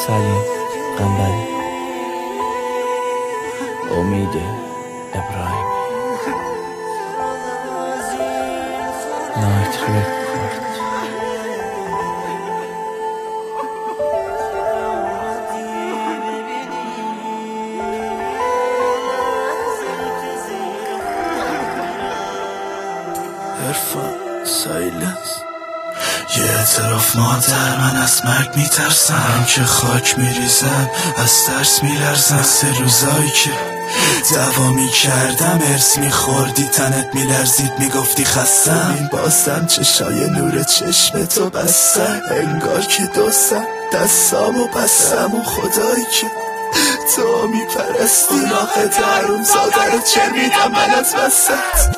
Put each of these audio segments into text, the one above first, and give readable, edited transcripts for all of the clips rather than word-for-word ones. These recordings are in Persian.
سلیم قنبری، امید ابراهیم، نایت رکورد. عرفان سایلنس. یه اعتراف مادر، من از مرگ میترسم، که خاک میریزم از ترس میلرزم. سه روزایی که دعوا میکردم ارس میخوردی تنت میلرزید میگفتی خستم. این بازم چشای نور چشم تو بستم، انگار که دوستم دستامو بستم. و خدایی که تو میپرستی لاخت حروم زاده رو چه میدم من از وسط.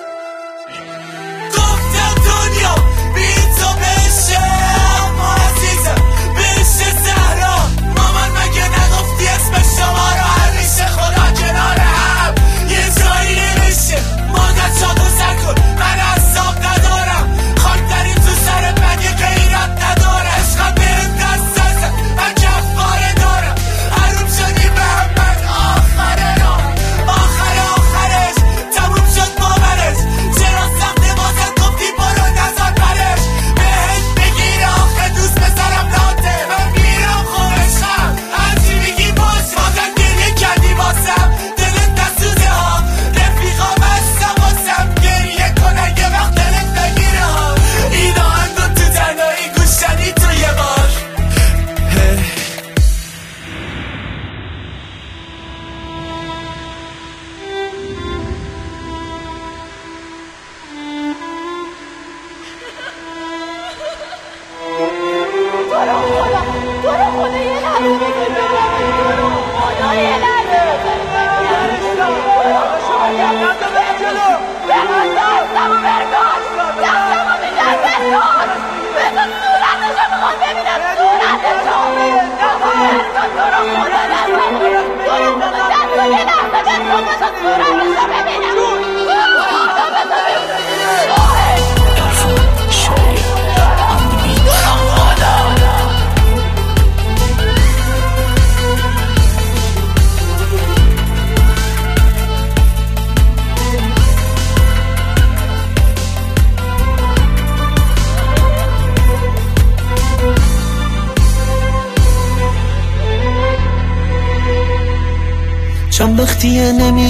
چند وقتیه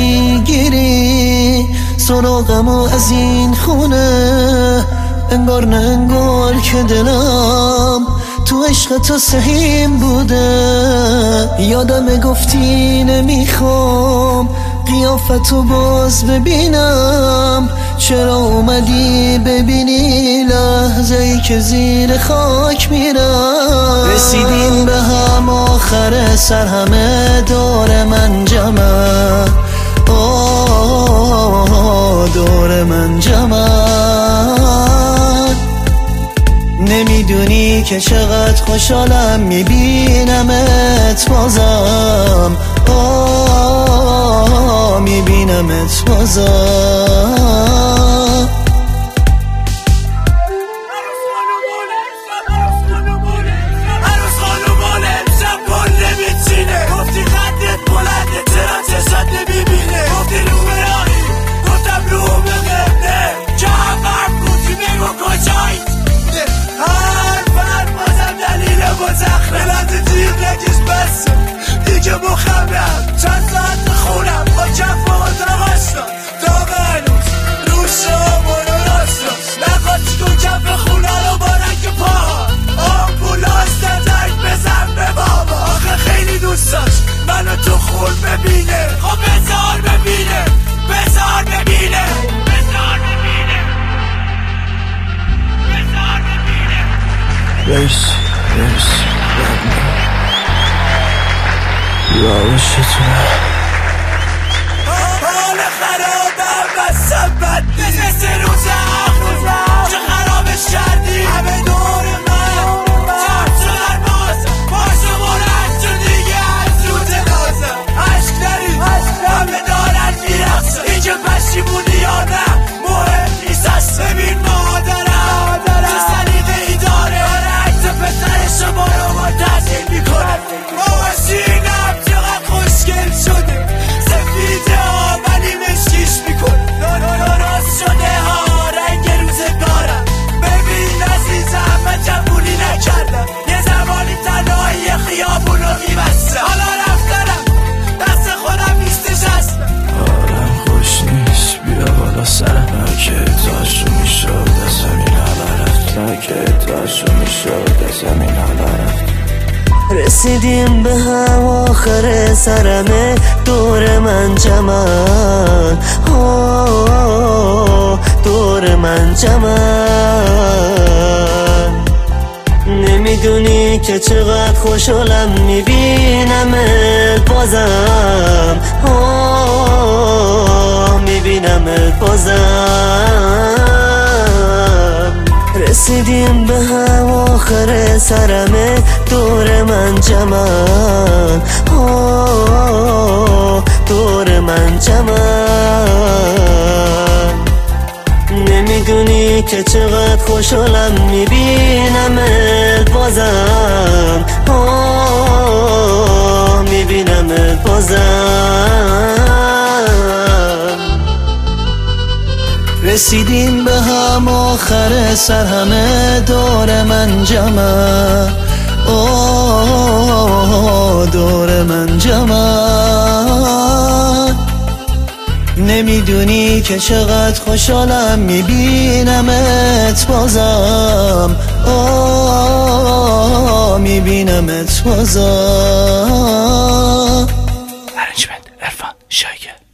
نمیگیری سراغمو از این خونه، انگار نه انگار که دلم تو عشق تو سهیم بوده. یادم گفتی نمیخوام قیافتو باز ببینم، چرا اومدی ببینی لحظه ای که زیر خاک میرم. رسیدیم به هم آخر سر، همه دور من جمع، دور من جمع. نمیدونی که چقدر خوشحالم میبینمت بازم، میبینمت بازم. دیگه مخمرم چند ساعت بخونم با کف و داغستان داغ هنوز روشم و راستاش نخواد کن کف خونه رو با رنگ پاها. آمبولاس تتک بزن به بابا، آخه خیلی دوست داشت منو تو خون ببینه. خب بزار ببینه، بزار ببینه، بزار ببینه، بزار ببینه. رئیس یواشتونه حال خرابم بستم بد نیست. 3 روز آخر چه خرابش کردی همه دور من. چند سر بازم بلند شد دیگه از رو جنازم. عشق داری همه دارن میرخصن، اینجا پشیمونی یا نه مهم نیست. ببین مادرم چه سلیقه ای داره، عکس پسرش رو با رو منتظر میکنه. ادوارشو میشد از زمین حالا رفت. رسیدیم به هم آخر سرمه دور من جمن، دور من جمن. نمیدونی که چقدر خوشحالم میبینمت بازم، میبینمت بازم. رسیدیم به هم آخر سرمه دور من جمن، دور من جمن. نمیدونی که چقدر خوشحالم میبینمت بازم، میبینمت بازم. رسیدیم به هم آخر سر همه دور من جمع، دور من جمع. نمیدونی که چقدر خوشحالم میبینمت بازم، میبینمت بازم. ارنجمنت عرفان شایگه.